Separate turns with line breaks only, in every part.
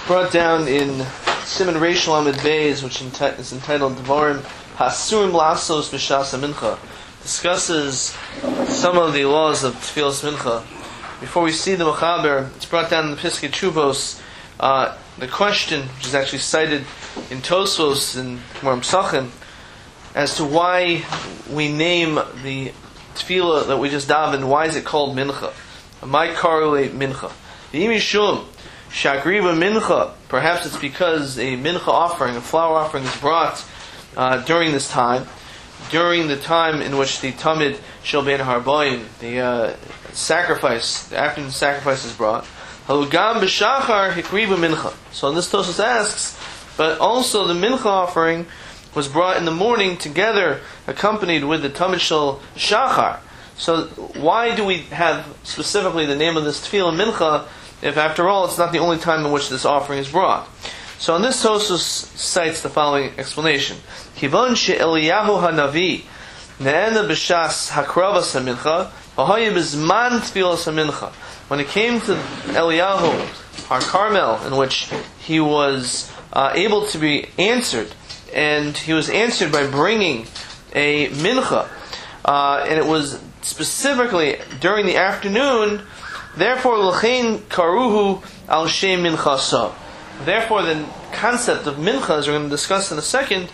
brought down in Siman Reish Lamed Beis, which is entitled Dvarim Hasurim Lasos B'Shas Mincha, discusses some of the laws of Tfilas Mincha. Before we see the Mechaber, it's brought down in the Piskei Teshuvos, the question, which is actually cited in Tosfos and Gemara Pesachim, as to why we name the tefillah that we just davened, why is it called mincha? My correlate mincha. The imishum shagriva mincha. Perhaps it's because a mincha offering, a flower offering, is brought during this time, during the time in which the tamid shel ben harbayim, the sacrifice, the afternoon sacrifice is brought. Halugam b'shachar hikriva mincha. So this Tosfos asks, but also the mincha offering was brought in the morning together, accompanied with the tamid shel shachar. So why do we have specifically the name of this tefillah mincha, if after all it's not the only time in which this offering is brought? So on this Tosfos cites the following explanation: Kivon she'Eliyahu hanavi ne'ena b'shas hakravas hamincha v'haya b'zman tefillas hamincha. When it came to Eliyahu, Har Carmel, in which he was able to be answered, and he was answered by bringing a mincha, and it was specifically during the afternoon. Therefore, l'chein karuhu al shem minchasa. Therefore, the concept of mincha, as we're going to discuss in a second,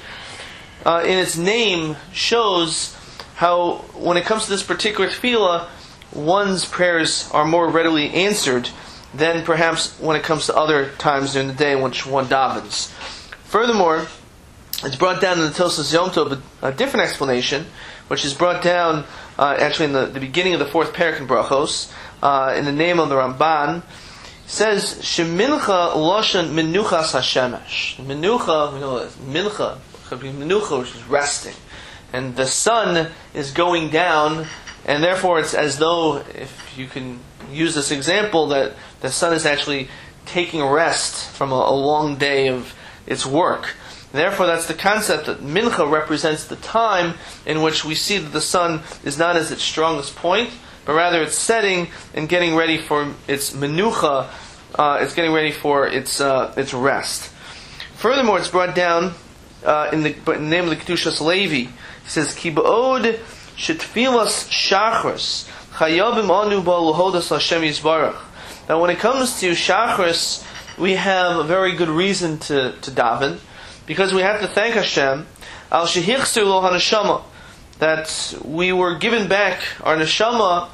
in its name shows how, when it comes to this particular tefillah, one's prayers are more readily answered than perhaps when it comes to other times during the day in which one davens. Furthermore, it's brought down in the Tosfos Yom Tov a different explanation, which is brought down actually in the beginning of the fourth parak in Brachos, in the name of the Ramban. It says, Shemincha loshen menuchas hashemesh. Menucha, we know mincha, could be menucha, which is resting. And the sun is going down, and therefore it's as though, if you can use this example, that the sun is actually taking rest from a long day of its work. Therefore, that's the concept that mincha represents the time in which we see that the sun is not at its strongest point, but rather it's setting and getting ready for its menucha. It's getting ready for its rest. Furthermore, it's brought down in the name of the Kedushas Levi. It says, "Ki ba'od shetfilas shachris chayavim anu ba'luhodas Hashem Yisbarach." Now, when it comes to shachris, we have a very good reason to daven, because we have to thank Hashem al shehichser lo haneshama, that we were given back our neshama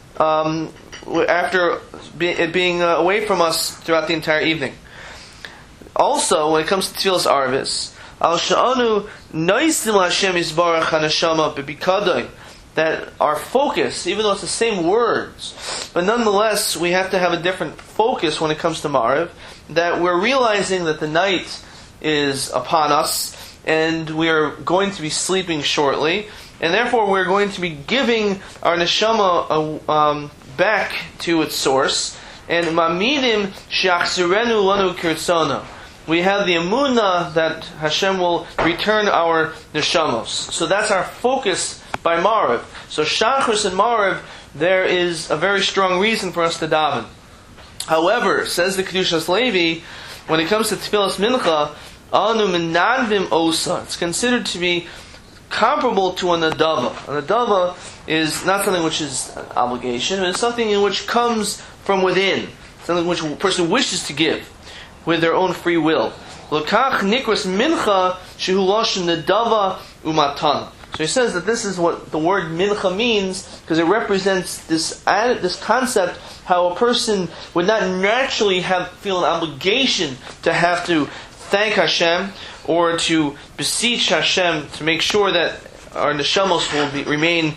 after it being away from us throughout the entire evening. Also, when it comes to Tfilas Arvis, al she'anu noisim Hashem Yisbarach haneshama b'bikadai, that our focus, even though it's the same words, but nonetheless we have to have a different focus when it comes to Mariv, that we're realizing that the night is upon us, and we are going to be sleeping shortly, and therefore we're going to be giving our neshama back to its source. And mamidim she'achzirenu lanu kirtzona, we have the emunah that Hashem will return our neshamos. So that's our focus by Mariv. So Shachris and Mariv, there is a very strong reason for us to daven. However, says the Kedushas Levi, when it comes to Tfilas Mincha, anu menadvim osa, it's considered to be comparable to a nadava. A nadava is not something which is an obligation, but it's something in which comes from within, something which a person wishes to give with their own free will. Lokach nikras mincha shehu loshen nadava umatan. So he says that this is what the word mincha means, because it represents this concept how a person would not naturally feel an obligation to have to thank Hashem or to beseech Hashem to make sure that our neshamos will remain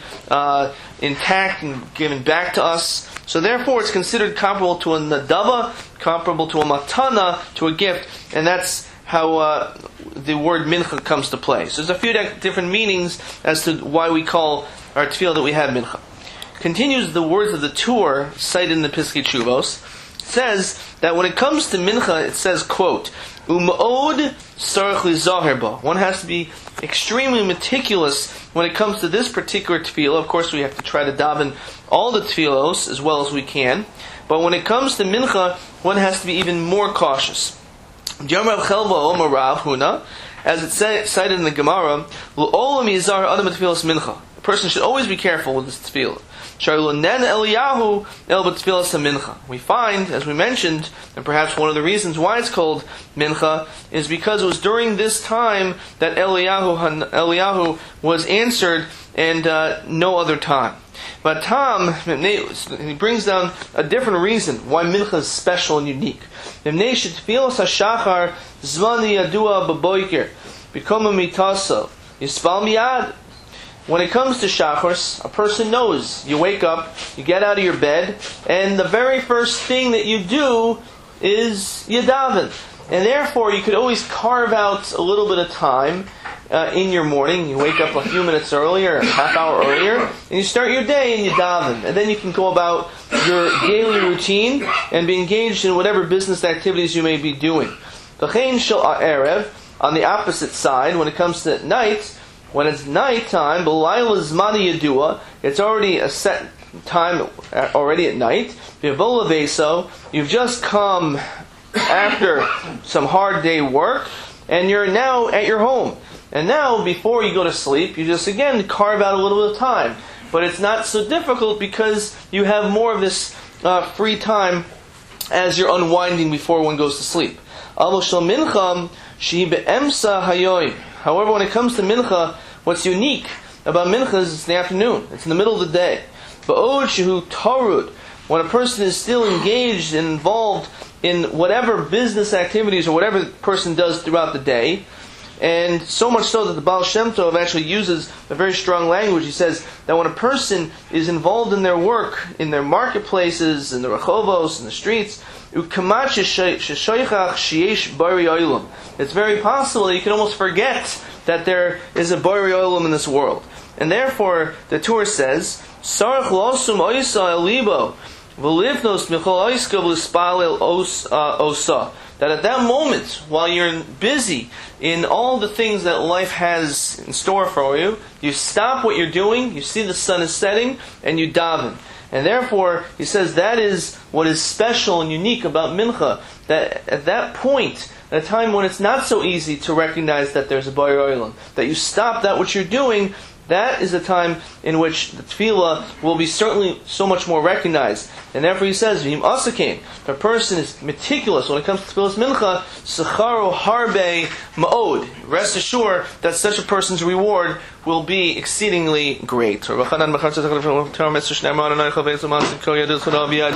intact and given back to us. So therefore it's considered comparable to a nadava, comparable to a matana, to a gift, and that's how the word mincha comes to play. So there's a few different meanings as to why we call our tefillah that we have mincha. Continues the words of the Tur cited in the Piskei Teshuvos. Says that when it comes to mincha, it says, quote, "U'ma'od sarach lizaher ba." One has to be extremely meticulous when it comes to this particular tefillah. Of course, we have to try to daven all the tefillos as well as we can. But when it comes to mincha, one has to be even more cautious. As it's cited in the Gemara, a person should always be careful with this tefillah. We find, as we mentioned, and perhaps one of the reasons why it's called mincha is because it was during this time that Eliyahu was answered, and no other time. But Tom, he brings down a different reason why mincha is special and unique. When it comes to Shachar, a person knows. You wake up, you get out of your bed, and the very first thing that you do is you daven. And therefore, you could always carve out a little bit of time in your morning. You wake up a few minutes earlier, a half hour earlier, and you start your day and you daven. And then you can go about your daily routine and be engaged in whatever business activities you may be doing. V'chein shel ha'erev, on the opposite side, when it comes to night, when it's nighttime, b'layla zmani yadua, it's already a set time already at night. V'yavola veso, you've just come after some hard day work, and you're now at your home. And now, before you go to sleep, you just again carve out a little bit of time. But it's not so difficult because you have more of this free time as you're unwinding before one goes to sleep. However, when it comes to mincha, what's unique about mincha is it's in the afternoon. It's in the middle of the day. When a person is still engaged and involved in whatever business activities or whatever the person does throughout the day, and so much so that the Baal Shem Tov actually uses a very strong language. He says that when a person is involved in their work, in their marketplaces, in the rechovos, in the streets, it's very possible that you can almost forget that there is a Borei Olam in this world. And therefore, the Torah says, that at that moment, while you're busy in all the things that life has in store for you, you stop what you're doing, you see the sun is setting, and you daven. And therefore, he says that is what is special and unique about mincha, that at that point, at a time when it's not so easy to recognize that there's a Borei Olam, that you stop that which you're doing, that is a time in which the tefillah will be certainly so much more recognized. And therefore he says, V'im asakein, if a person is meticulous when it comes to tefillah's mincha, Secharo harbe ma'od. Rest assured that such a person's reward will be exceedingly great.